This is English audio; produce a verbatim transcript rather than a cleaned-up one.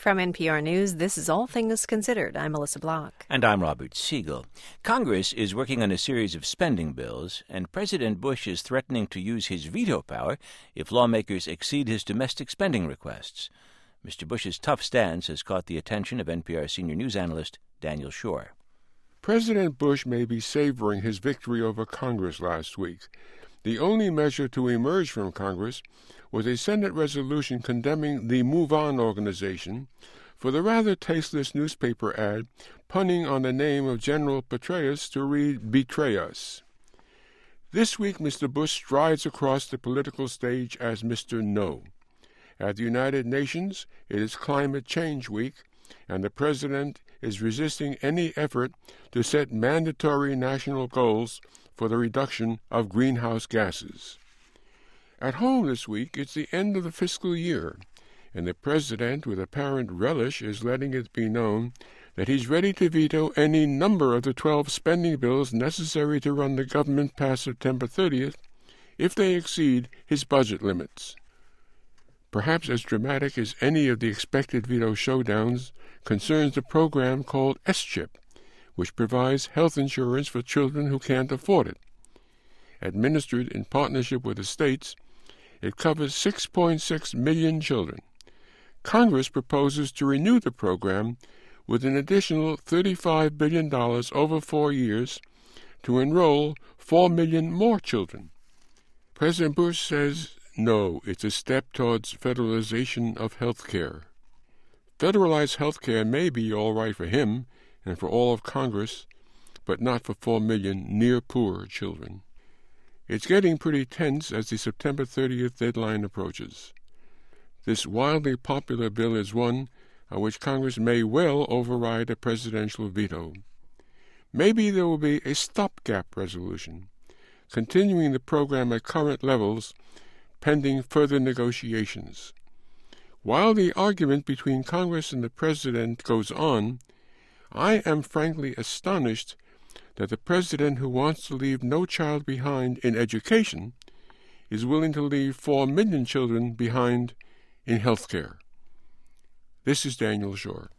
From N P R News, this is All Things Considered. I'm Melissa Block. And I'm Robert Siegel. Congress is working on a series of spending bills, and President Bush is threatening to use his veto power if lawmakers exceed his domestic spending requests. Mister Bush's tough stance has caught the attention of N P R senior news analyst Daniel Schorr. President Bush may be savoring his victory over Congress last week. The only measure to emerge from Congress was a Senate resolution condemning the Move On organization for the rather tasteless newspaper ad punning on the name of General Petraeus to read "Betray Us." This week, Mister Bush strides across the political stage as Mister No. At the United Nations, it is Climate Change Week, and the President is resisting any effort to set mandatory national goals for the reduction of greenhouse gases. At home this week, it's the end of the fiscal year, and the President, with apparent relish, is letting it be known that he's ready to veto any number of the twelve spending bills necessary to run the government past September thirtieth if they exceed his budget limits. Perhaps as dramatic as any of the expected veto showdowns concerns the program called S CHIP, which provides health insurance for children who can't afford it. Administered in partnership with the states, it covers six point six million children. Congress proposes to renew the program with an additional thirty-five billion dollars over four years to enroll four million more children. President Bush says, no, it's a step towards federalization of health care. Federalized health care may be all right for him and for all of Congress, but not for four million near-poor children. It's getting pretty tense as the September thirtieth deadline approaches. This wildly popular bill is one on which Congress may well override a presidential veto. Maybe there will be a stopgap resolution, continuing the program at current levels pending further negotiations. While the argument between Congress and the President goes on, I am frankly astonished that the President, who wants to leave no child behind in education, is willing to leave four million children behind in health care. This is Daniel Schorr.